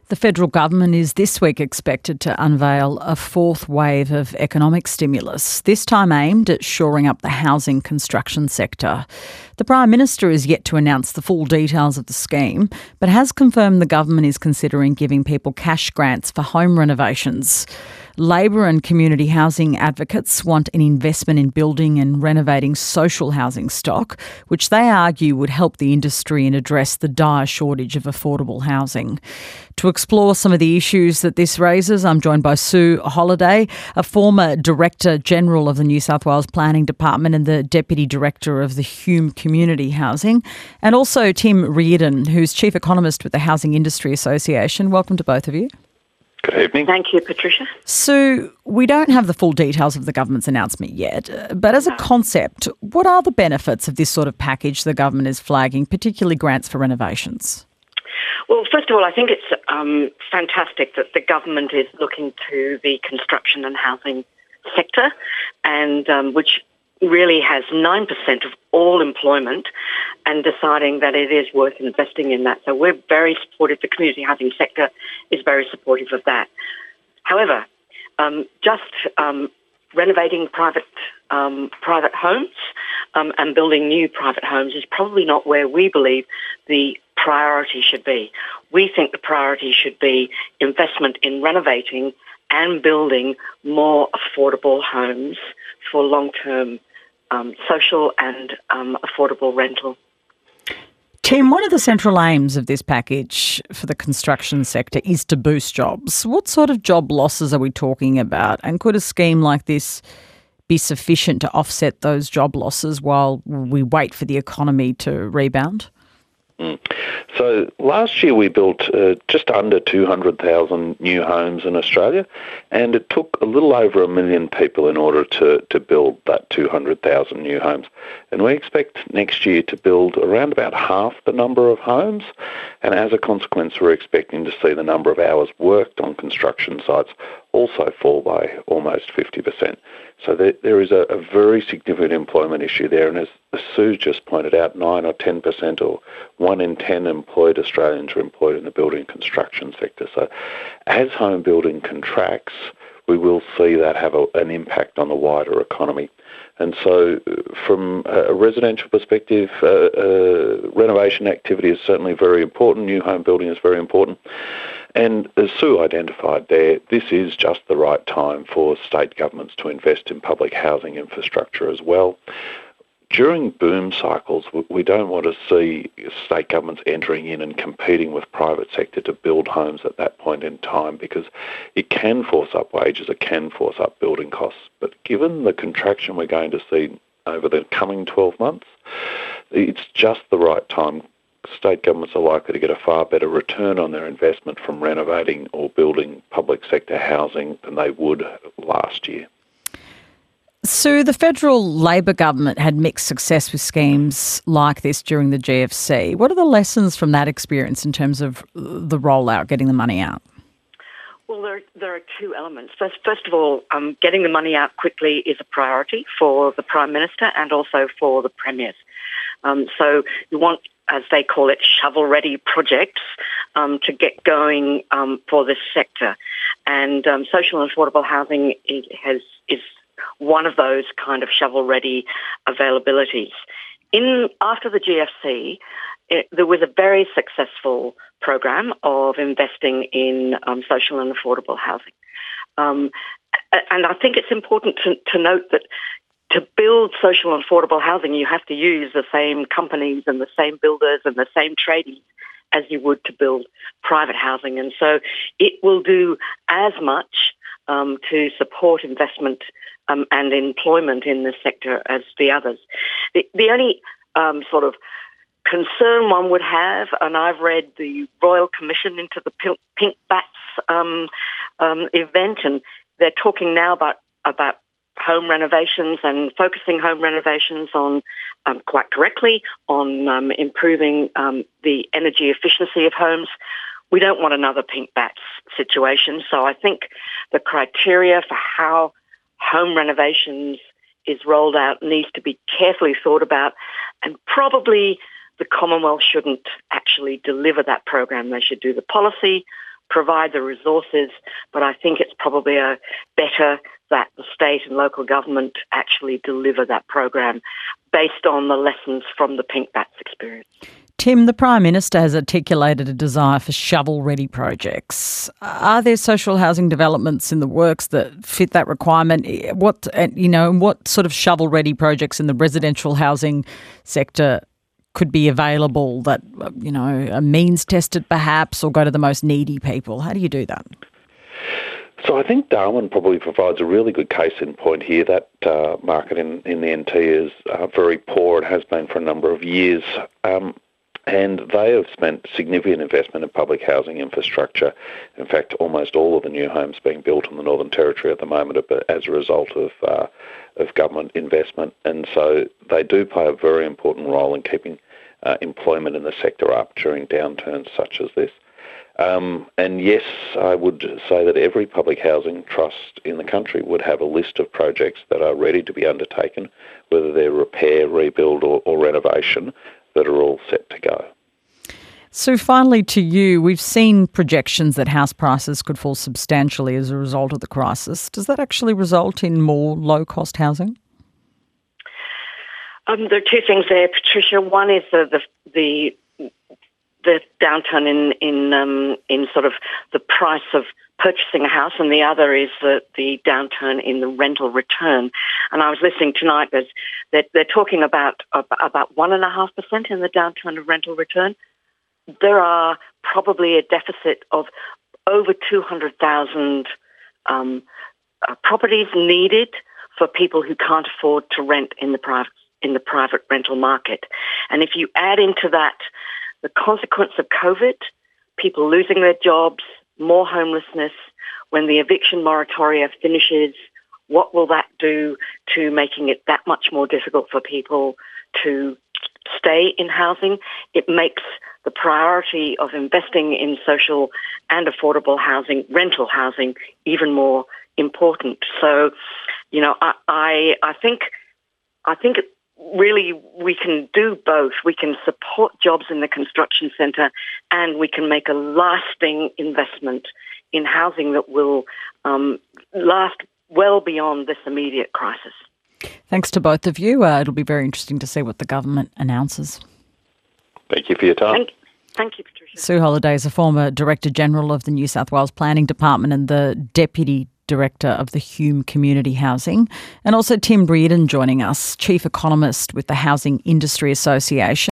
The federal government is this week expected to unveil a fourth wave of economic stimulus, this time aimed at shoring up the housing construction sector. The Prime Minister is yet to announce the full details of the scheme, but has confirmed the government is considering giving people cash grants for home renovations. Labor and community housing advocates want an investment in building and renovating social housing stock, which they argue would help the industry and address the dire shortage of affordable housing. To explore some of the issues that this raises, I'm joined by Sue Holliday, a former Director General of the New South Wales Planning Department and the Deputy Director of the Hume Community Housing, and also Tim Reardon, who's Chief Economist with the Housing Industry Association. Welcome to both of you. Good evening. Thank you, Patricia. Sue, we don't have the full details of the government's announcement yet, but as a concept, what are the benefits of this sort of package the government is flagging, particularly grants for renovations? Well, first of all, I think it's fantastic that the government is looking to the construction and housing sector, and which really has 9% of all employment, and deciding that it is worth investing in that. So we're very supportive. The community housing sector is very supportive of that. However, just renovating private homes and building new private homes is probably not where we believe the priority should be. We think the priority should be investment in renovating and building more affordable homes for long-term social and affordable rental. Tim, one of the central aims of this package for the construction sector is to boost jobs. What sort of job losses are we talking about? And could a scheme like this be sufficient to offset those job losses while we wait for the economy to rebound? So last year we built just under 200,000 new homes in Australia, and it took a little over 1 million people in order to build that 200,000 new homes. And we expect next year to build around about half the number of homes, and as a consequence we're expecting to see the number of hours worked on construction sites also fall by almost 50%. So there is a very significant employment issue there, and as Sue just pointed out, 9 or 10% or 1 in 10 employed Australians are employed in the building and construction sector. So as home building contracts, we will see that have an impact on the wider economy. And so from a residential perspective, renovation activity is certainly very important. New home building is very important. And as Sue identified there, this is just the right time for state governments to invest in public housing infrastructure as well. During boom cycles, we don't want to see state governments entering in and competing with private sector to build homes at that point in time, because it can force up wages, it can force up building costs. But given the contraction we're going to see over the coming 12 months, it's just the right time. State governments are likely to get a far better return on their investment from renovating or building public sector housing than they would last year. Sue, the federal Labor government had mixed success with schemes like this during the GFC. What are the lessons from that experience in terms of the rollout, getting the money out? Well, there are two elements. First of all, getting the money out quickly is a priority for the Prime Minister and also for the Premiers. So you want, as they call it, shovel-ready projects to get going for this sector. And social and affordable housing is one of those kind of shovel-ready availabilities. After the GFC, there was a very successful program of investing in social and affordable housing. And I think it's important to note that to build social and affordable housing, you have to use the same companies and the same builders and the same tradies as you would to build private housing. And so it will do as much to support investment and employment in this sector as the others. The only sort of concern one would have, and I've read the Royal Commission into the Pink Bats event, and they're talking now about home renovations and focusing home renovations on, quite correctly, on improving the energy efficiency of homes. We don't want another Pink Bats situation. So I think the criteria for how home renovations is rolled out needs to be carefully thought about, and probably the Commonwealth shouldn't actually deliver that program. They should do the policy, provide the resources, but I think it's probably better that the state and local government actually deliver that program based on the lessons from the Pink Bats experience. Tim, the Prime Minister has articulated a desire for shovel-ready projects. Are there social housing developments in the works that fit that requirement? What sort of shovel-ready projects in the residential housing sector could be available that, are means-tested perhaps, or go to the most needy people? How do you do that? So I think Darwin probably provides a really good case in point here. That market in the NT is very poor. It has been for a number of years. And they have spent significant investment in public housing infrastructure. In fact, almost all of the new homes being built in the Northern Territory at the moment are as a result of government investment. And so they do play a very important role in keeping employment in the sector up during downturns such as this. And yes, I would say that every public housing trust in the country would have a list of projects that are ready to be undertaken, whether they're repair, rebuild or renovation, that are all set to go. So finally to you, we've seen projections that house prices could fall substantially as a result of the crisis. Does that actually result in more low-cost housing? There are two things there, Patricia. One is the downturn in sort of the price of purchasing a house, and the other is the downturn in the rental return. And I was listening tonight, they're talking about 1.5% in the downturn of rental return. There are probably a deficit of over 200,000 properties needed for people who can't afford to rent in the private rental market. And if you add into that the consequence of COVID, people losing their jobs, more homelessness, when the eviction moratoria finishes, what will that do to making it that much more difficult for people to stay in housing? It makes the priority of investing in social and affordable housing, rental housing, even more important. So, I think really we can do both. We can support jobs in the construction centre and we can make a lasting investment in housing that will last well beyond this immediate crisis. Thanks to both of you. It'll be very interesting to see what the government announces. Thank you for your time. Thank you, Patricia. Sue Holliday is a former Director General of the New South Wales Planning Department and the Deputy Director of the Hume Community Housing. And also Tim Reardon joining us, Chief Economist with the Housing Industry Association.